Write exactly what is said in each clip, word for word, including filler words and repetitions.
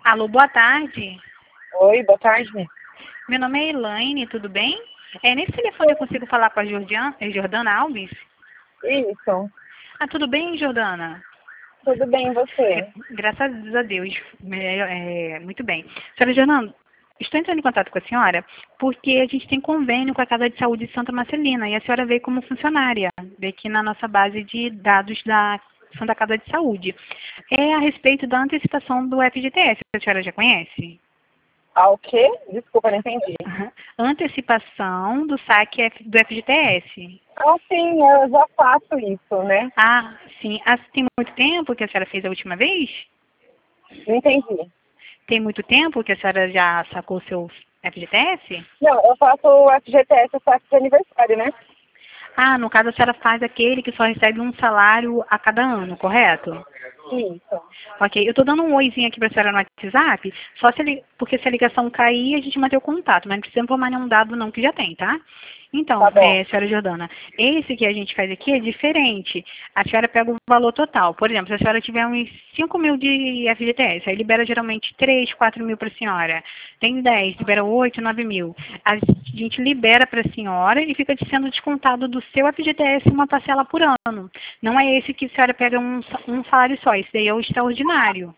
Alô, boa tarde. Oi, boa tarde. Meu nome é Elaine, tudo bem? É, nesse telefone eu consigo falar com a Jordian, é Jordana Alves? Isso. Ah, tudo bem, Jordana? Tudo bem, e você? Graças a Deus, é, é, muito bem. Senhora Jordana, estou entrando em contato com a senhora porque a gente tem convênio com a Casa de Saúde de Santa Marcelina e a senhora veio como funcionária, veio aqui na nossa base de dados da Santa Casa de Saúde. É a respeito da antecipação do F G T S, a senhora já conhece? Ah, o quê? Desculpa, não entendi. Aham. Antecipação do saque F- do F G T S. Ah, sim, eu já faço isso, né? Ah, sim. Ah, tem muito tempo que a senhora fez a última vez? Não entendi. Tem muito tempo que a senhora já sacou o seu F G T S? Não, eu faço o F G T S, o saque de aniversário, né? Ah, no caso a senhora faz aquele que só recebe um salário a cada ano, correto? Isso. Ok, eu estou dando um oizinho aqui para a senhora no WhatsApp, só se ele, porque se a ligação cair, a gente mantém o contato, mas não precisa informar nenhum dado não que já tem, tá? Tá Então, bom. é, senhora Jordana, esse que a gente faz aqui é diferente. A senhora pega o valor total. Por exemplo, se a senhora tiver uns cinco mil de F G T S, aí libera geralmente três, quatro mil para a senhora. Tem dez, libera oito, nove mil. A gente libera para a senhora e fica sendo descontado do seu F G T S uma parcela por ano. Não é esse que a senhora pega um, um salário só, esse daí é o extraordinário.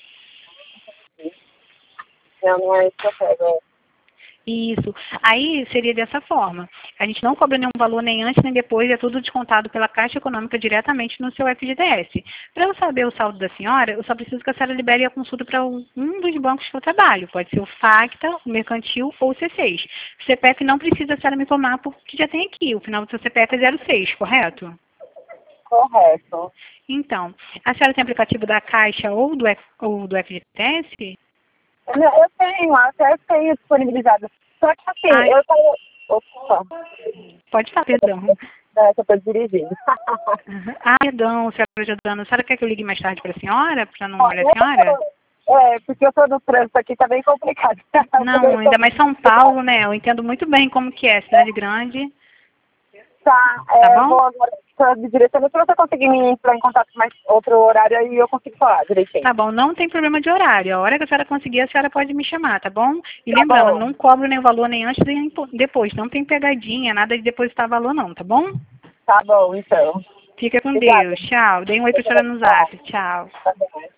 Não, não é isso que eu pego. Isso. Aí seria dessa forma. A gente não cobra nenhum valor nem antes nem depois, é tudo descontado pela Caixa Econômica diretamente no seu F G T S. Para eu saber o saldo da senhora, eu só preciso que a senhora libere a consulta para um um dos bancos que eu trabalho. Pode ser o Facta, o Mercantil ou o C seis. O C P F não precisa a senhora me informar porque já tem aqui. O final do seu C P F é zero seis, correto? Correto. Então, a senhora tem aplicativo da Caixa ou do, F- ou do F G T S? Não, eu tenho, até tenho disponibilizado. Só que assim, Ai, eu tava... Opa, pode falar, perdão. é, eu tô dirigindo. Uhum. Ah, perdão, senhora Jordana. A senhora quer que eu ligue mais tarde para a senhora, para não Ó, molhar a senhora? É, porque eu tô no trânsito aqui, tá bem complicado. Não, ainda mais São Paulo, né? Eu entendo muito bem como que é, cidade grande, Tá, tá é, bom? vou agora tô me direcionando. Se você conseguir me entrar em contato com mais outro horário, aí eu consigo falar direitinho. Tá bom, não tem problema de horário. A hora que a senhora conseguir, a senhora pode me chamar, tá bom? E Tá lembrando, bom, não cobro nem valor nem antes nem depois. Não tem pegadinha, nada de depositar valor não, tá bom? tá bom, então. Fica com Obrigada. Deus. Tchau. Dei um oi pra senhora no zap. Tchau. Tá bom.